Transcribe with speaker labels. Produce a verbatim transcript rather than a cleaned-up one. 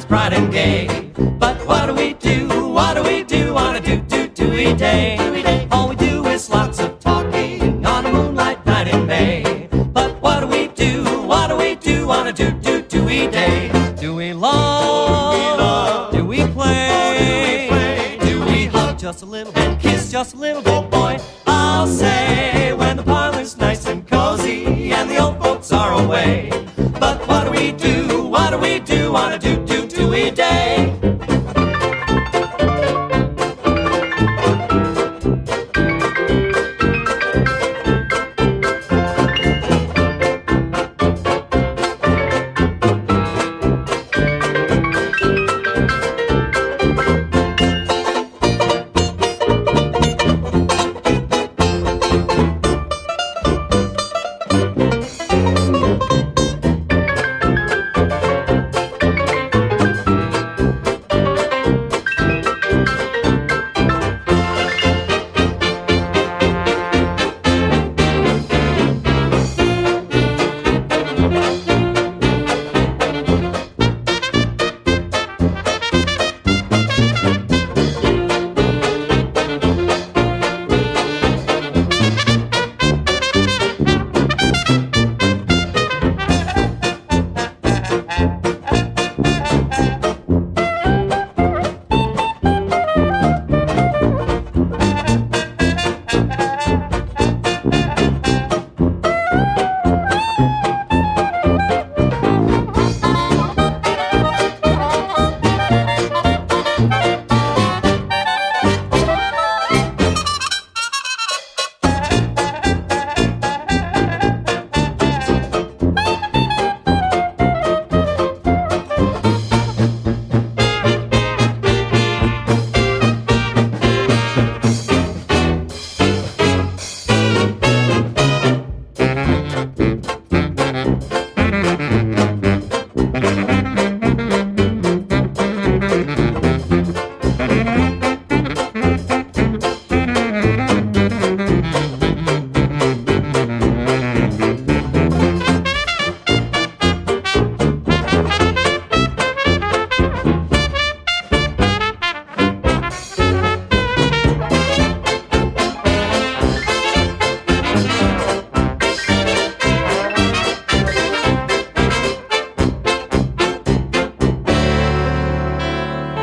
Speaker 1: bright and gay. But what do we do, what do we do on a do-do-do-y day? All we do is lots of talking on a moonlight night in May. But what do we do, what do we do on a do-do-do-y day? Do we love, do we play, do we hug just a little bit, kiss just a little bit, boy? I'll say when the parlor's nice and cozy and the old folks are away. But what do we do, what do we do on a